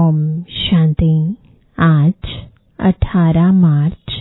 ओम शांति। आज 18 मार्च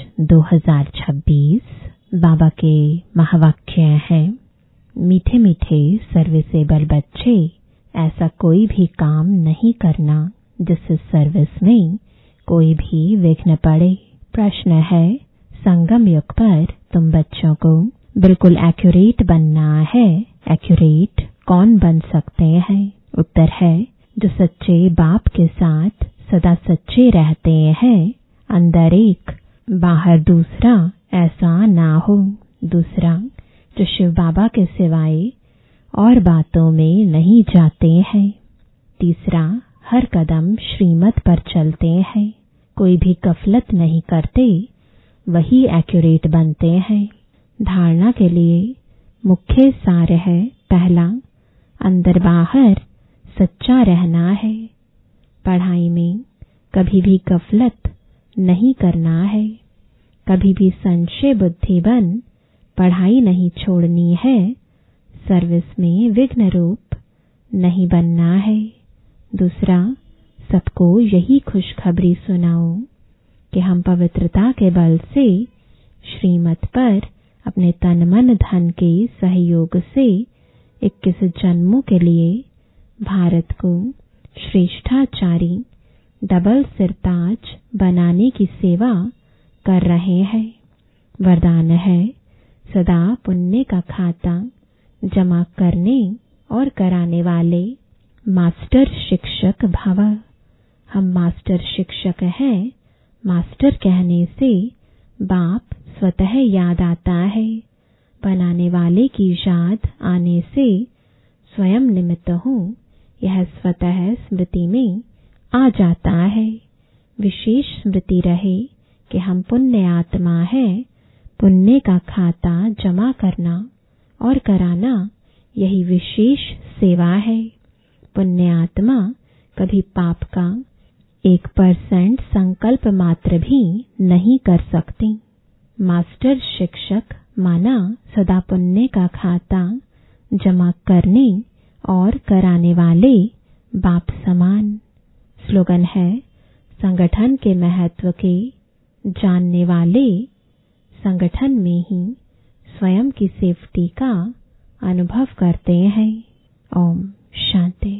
2026 बाबा के महावाक्य हैं। मीठे मीठे सर्विसेबल बच्चे, ऐसा कोई भी काम नहीं करना जिससे सर्विस में कोई भी विघ्न पड़े। प्रश्न है, संगम युग पर तुम बच्चों को बिल्कुल एक्यूरेट बनना है। एक्यूरेट कौन बन सकते हैं? उत्तर है, जो सच्चे बाप के साथ सदा सच्चे रहते हैं। अंदर एक बाहर दूसरा ऐसा ना हो। दूसरा, जो शिव बाबा के सिवाय और बातों में नहीं जाते हैं। तीसरा, हर कदम श्रीमत पर चलते हैं, कोई भी गफलत नहीं करते, वही एक्यूरेट बनते हैं। धारणा के लिए मुख्य सार है, पहला, अंदर बाहर सच्चा रहना है। पढ़ाई में कभी भी गफलत नहीं करना है। कभी भी संशय बुद्धि बन पढ़ाई नहीं छोड़नी है। सर्विस में विघ्न रूप नहीं बनना है। दूसरा, सबको यही खुशखबरी सुनाओ कि हम पवित्रता के बल से श्रीमत पर अपने तन मन धन के सहयोग से 21 जन्मों के लिए भारत को श्रेष्ठाचारी डबल सिरताज बनाने की सेवा कर रहे हैं। वरदान है, सदा पुण्य का खाता जमा करने और कराने वाले मास्टर शिक्षक भव। हम मास्टर शिक्षक हैं। मास्टर कहने से बाप स्वतः याद आता है। बनाने वाले की याद आने से स्वयं निमित्त हूँ, यह स्वतः स्मृति में आ जाता है। विशेष स्मृति रहे कि हम पुण्य आत्मा है। पुण्य का खाता जमा करना और कराना, यही विशेष सेवा है। पुण्य आत्मा कभी पाप का 1% संकल्प मात्र भी नहीं कर सकती। मास्टर शिक्षक माना सदा पुण्य का खाता जमा करने और कराने वाले बाप समान। स्लोगन है, संगठन के महत्व के जानने वाले संगठन में ही स्वयं की सेफ्टी का अनुभव करते हैं। ओम शांति।